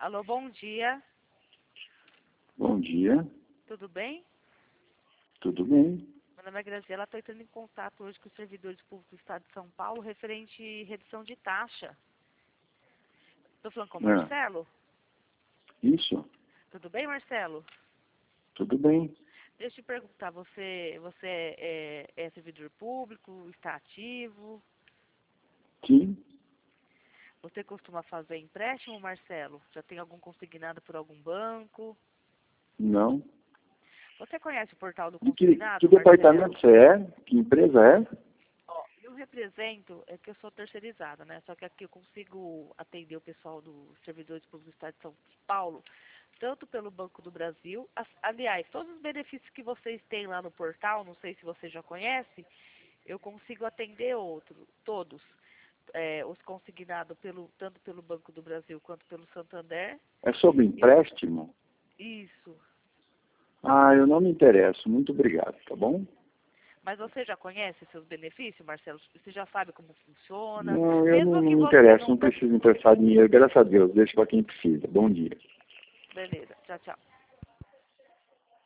Alô, bom dia. Bom dia, Tudo bem? tudo bem? Meu nome é Graziela, estou entrando em contato hoje com os servidores públicos do Estado de São Paulo referente à redução de taxa. Estou falando com o Ah, Marcelo? isso, Tudo bem, Marcelo? tudo bem. Deixa eu te perguntar, você é servidor público, está ativo? Sim, Você costuma fazer empréstimo, Marcelo? Já tem algum consignado por algum banco? não. Você conhece o portal do De consignado, que Marcelo? departamento você é? Que empresa é? Ó, eu represento, é que eu sou terceirizada, né? Só que aqui eu consigo atender o pessoal dos servidores públicos do Estado de São Paulo, tanto pelo Banco do Brasil, aliás, todos os benefícios que vocês têm lá no portal, não sei se você já conhece, eu consigo atender todos, os consignados tanto pelo Banco do Brasil quanto pelo Santander. É sobre empréstimo? Isso. Ah, eu não me interesso. Muito obrigado, tá bom? Mas você já conhece seus benefícios, Marcelo? Você já sabe como funciona? Não, eu Mesmo não que me você interesso, não... não preciso emprestar dinheiro, graças a Deus. Deixa para quem precisa. Bom dia. Beleza, tchau, tchau.